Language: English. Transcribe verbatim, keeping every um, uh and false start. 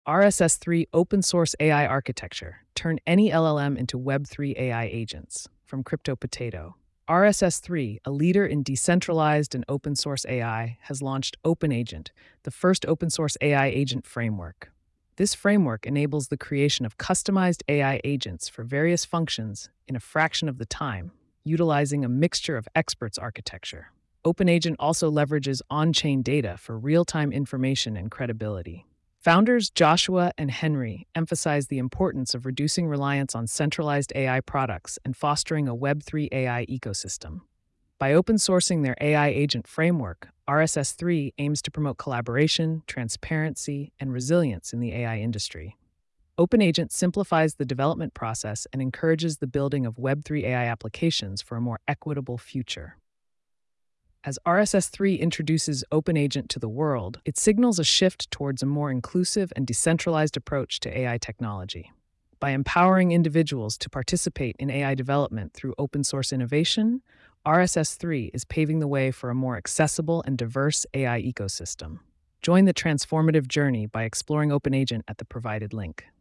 R S S three open source A I architecture. Turn any L L M into Web three A I agents. From Crypto Potato. R S S three, a leader in decentralized and open source A I, has launched OpenAgent, the first open source A I agent framework. This framework enables the creation of customized A I agents for various functions in a fraction of the time, utilizing a mixture of experts architecture. OpenAgent also leverages on-chain data for real-time information and credibility. Founders Joshua and Henry emphasize the importance of reducing reliance on centralized A I products and fostering a Web three A I ecosystem. By open sourcing their A I agent framework, R S S three aims to promote collaboration, transparency, and resilience in the A I industry. OpenAgent simplifies the development process and encourages the building of Web three A I applications for a more equitable future. As R S S three introduces OpenAgent to the world, it signals a shift towards a more inclusive and decentralized approach to A I technology. By empowering individuals to participate in A I development through open source innovation, R S S three is paving the way for a more accessible and diverse A I ecosystem. Join the transformative journey by exploring OpenAgent at the provided link.